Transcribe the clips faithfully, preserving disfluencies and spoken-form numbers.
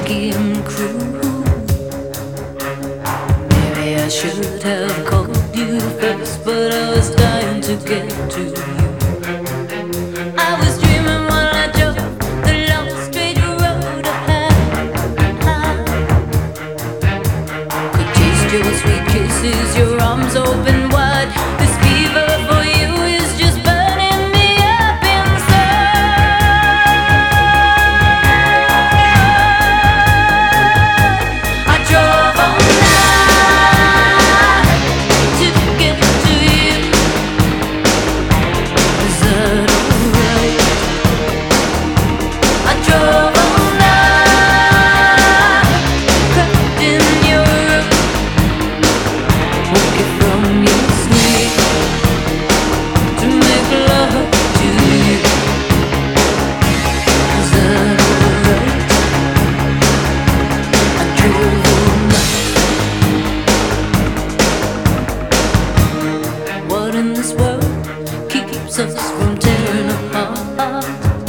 funky and cruel. Maybe I should have called you first, but I was dying to get to you. I was dreaming while I drove the long straight road ahead. Could taste your sweet kisses, your arms open wide. This fever for you is just burning me up inside. I drove all night to get to you. Is that alright? I drove all night, crept in your room, woke you from your sleep to make love to you. Is that alright? I drove all night. What in this world keeps us from tearing apart?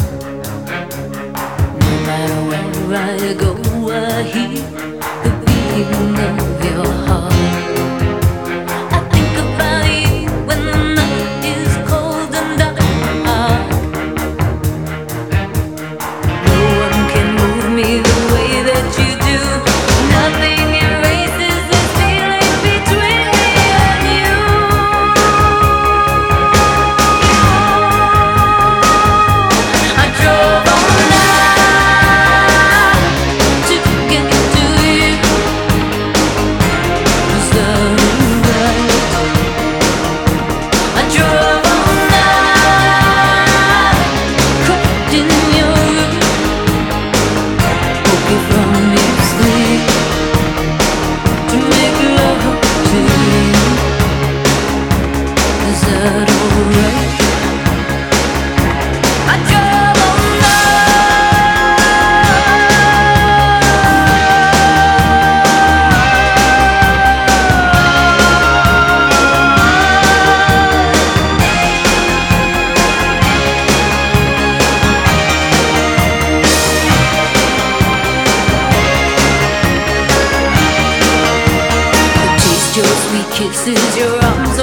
No matter where I go, I hear the beating of your heart. I think about you when the night is cold and dark. No one can move me the way that you do. Nothing erases this feeling between me and you. I drove all night to get to you. Is that alright? I drove all night, crept in your room, woke you from your sleep to make love to you. Is that alright? I drove all Taste your sweet kisses, your arms